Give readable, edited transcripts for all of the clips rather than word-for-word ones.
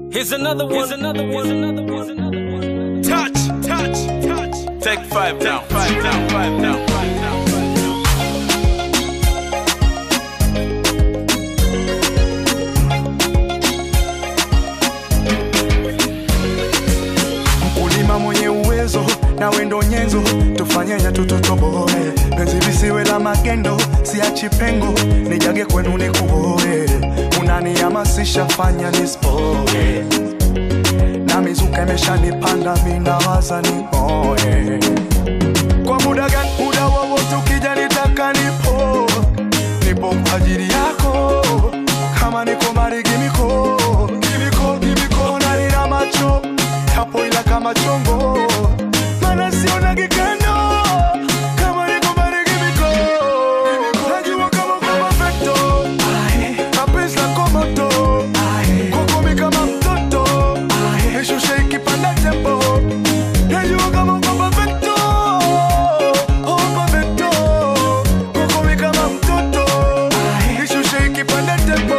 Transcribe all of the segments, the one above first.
Here's another one. Here's another one. Here's another one. Here's another one. Touch, touch, touch. Take 5 down, 5 down, 5 down, 5 down. Mkulima mwenye uwezo na wendo nyenzo, tufanyenya tutotoboe. Penzi visiwe la magendo, siachi pengo, nijage kwenu nikuoe. Unanihamasisha fanya nispoe, na mizuka imeshanipanda mina waza nioe. Kwa muda gani, muda wowote ukija nitaka nipo kwa ajili yako. Kama niko marigi miko, kimiko na nina macho hapo ila kama chongo, mana siona gikano. Kama niko marigi miko, najua kama kwa mafeto, kapes la komoto, kokomi kama mtoto, nishushe ikipanda tempo. Najua kama kwa mafeto, mafeto, kokomi kama mtoto, nishushe ikipanda tempo.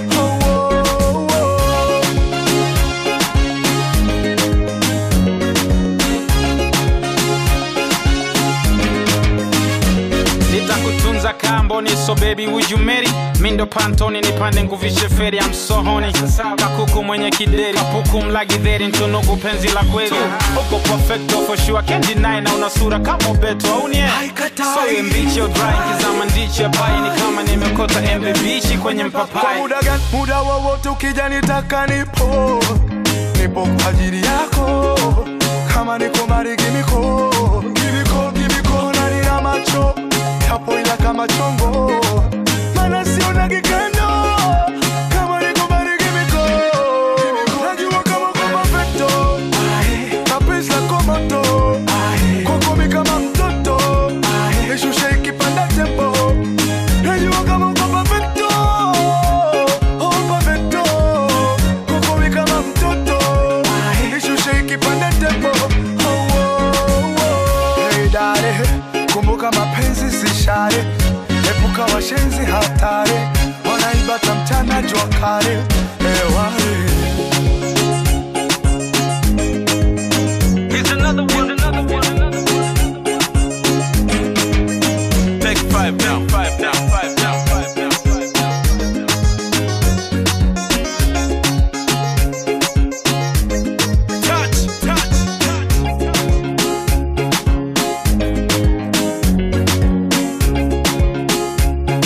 Nitakutunza kamboni, so baby would you marry? Mindo pantoni nipande nguvishe feri, I'm so horny. Kakuku mwenye kideri, kapuku mlagidheri, ntunugu penzi la kweli. Uko perfecto for sure, can't deny, na una sura kama beto au nie. So you mbichi o dry, kizama ndichi ya bai, ni kama nimekota embe bichi kwenye mpapai. Kwa muda gani, muda wowote ukija nitaka nipo kwa ajili yako. Kama niko marigi miko, kimiko na nina macho hapo ila kama chongo, mana siona gikano. Kama niko marigi miko, najua kama kwa mafeto, kapes la komoto, kokomi kama mtoto, nishushe ikipanda tempo. Najua kama kwa mafeto, mafeto, kokomi kama mtoto, nishushe ikipanda tempo. Hey dare, kumbuka mapenzi si share, epuka washenzi hatari, wanaibata mchana jua kare. Here's another one. Here's another one. Here's another one. Take 5 down, 5 down, 5 down, 5 down, 5 down. Touch, touch,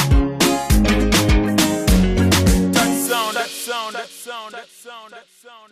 touch. That sound, that sound, that sound, that sound, that sound.